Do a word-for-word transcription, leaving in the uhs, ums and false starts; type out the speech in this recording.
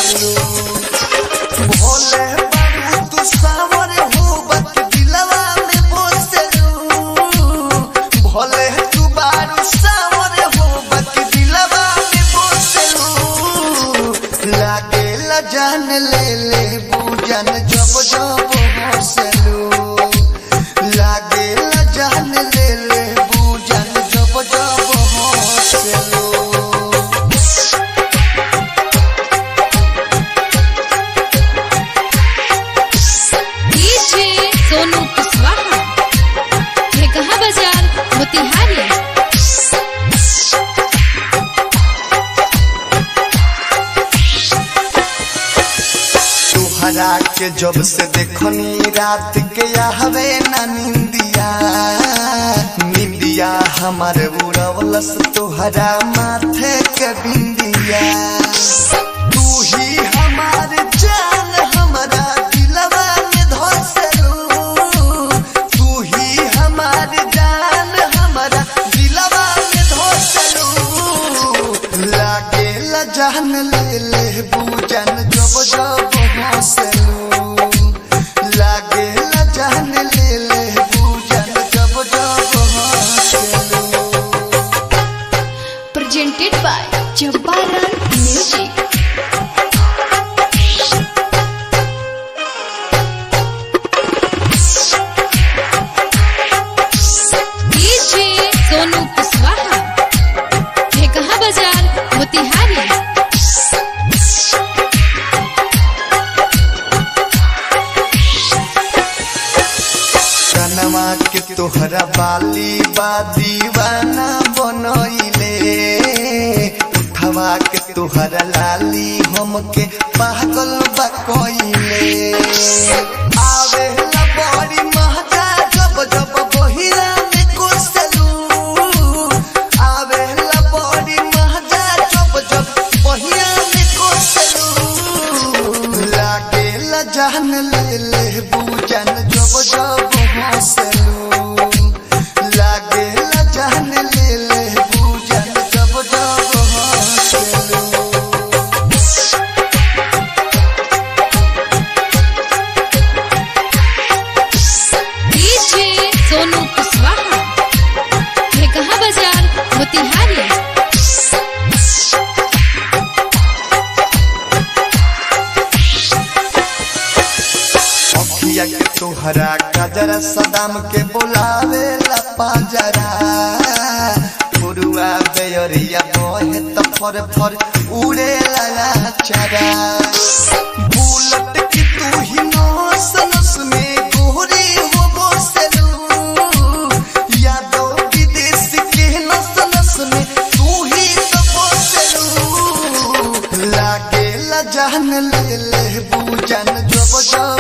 बसेलू भोले बाबू तू सावर हो बक दिलवा में बसेलू भोले तू बारू सावर हो बक दिलवा में बसेलू लागे ला जान ले ले बूजन जब जब बसेलू लागे ला जान ले ले बूजन जब जब बसेलू सोनू कुशवाहा कहाँ बाजार मोतिहारी। तुहरा के जब से देखनी रात के आवे ना निंदिया निंदिया हमारे उड़वलस तुहरा माथे के बिंदिया तू ही हमारे जान हमारा दिलवा में धसेलू तू ही हमारे जान हमारा दिलवा में धसेलू लागे ला जान ले ले बूजन जब जब बसेलू लागे ला जान ले ले बूजन जब जब बसेलू। Presented by Jabbaran music. DJ Sonu Kushwaha कहाँ बाजार मोतिहारी। कनवा के तोहरा बाली बा दीवाना बनइले उठवा के तोहरा लाली हमके पागल बा कइले आवे ला बड़ी महजा जब जब बहिरा में कोसलू आवे ला बड़ी महजा जब जब बहिरा में कोसलू लागे ला जान ले ले बूजन जब जब बसेलू लागे ला जान ले ले बूजन जब जब बसेलू। डीजे सोनू कुशवाहा कहाँ बाजार मोतिहारी। अखिया के तोहरा गजरा सदाम के बुलावे ला पाजरा फुरुआ बेयरिया बहे त फर फर उड़े ला चारा बुलट की तू ही नस नस में गोरी हो बसेलू यादो विदेश के नस नस में तू ही तो बसेलू लागे ला जान ले ले बूजन जब जब